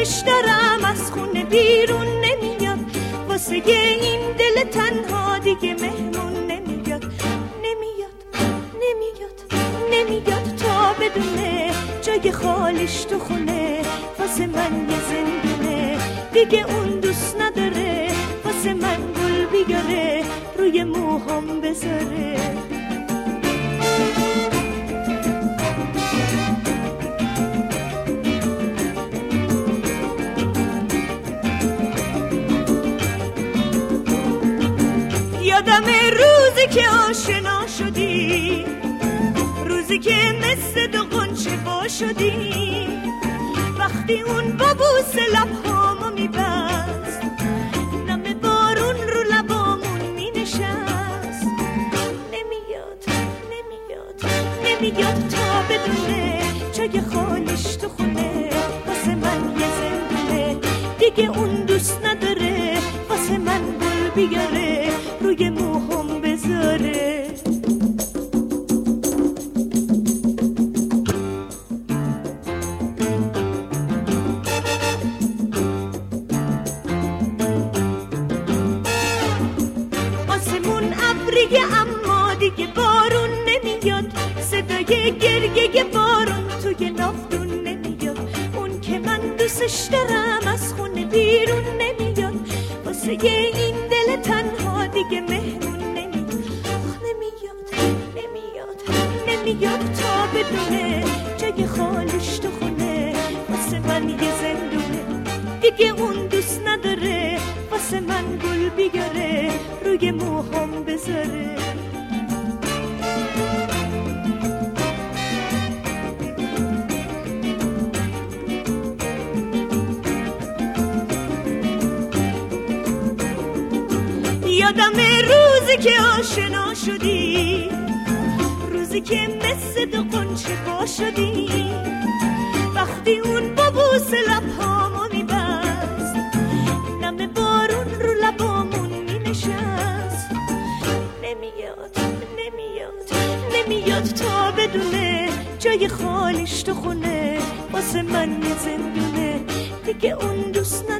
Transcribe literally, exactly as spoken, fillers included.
دوستش دارم از خونه بیرون نمیاد، واسه این دل تنها دیگه مهمون نمیاد. نمیاد نمیاد نمیاد تا بدونه جای خالیش تو خونه، واسه من یه زندونه دیگه اون دوست نداره، واسه من گل بیاره روی موهام بذاره. یادم روزی که آشنا شدی، روزی که مثل دو غنچه وا شدی، وقتی اون با بوس لبهامو میبست، نم بارون رو لبامون مینشست. نمیاد نمیاد نمیاد تا بدونه جای خالیش تو خونه، واسه من یه زندونه دیگه اون دوست نداره، واسه من گل بیاره روی موهام بذاره. آسمون ابریه اما دیگه بارون نمیاد، صدای گریه بارون توی ناودون نمیاد. اون که من دوستش دارم از خونه بیرون نمیاد، واسه این دل تنها دیگه مهمون نمیاد. نمیاد نمیاد نمیاد تا بدونه جای خالش تو خونه، واسه من یه زندونه دیگه اون دوست نداره، واسه من گل بیاره روی موهام بذاره. یادم روزی که آشنا شدی، روزی که مثل دو غنچه وا شدی، وقتی اون با بوس لبهامو میبست، نم بارون رو لبامون مینشست. نمیاد نمیاد نمیاد تا بدونه جای خالیش تو خونه، واسه من یه زندونه دیگه اون دوست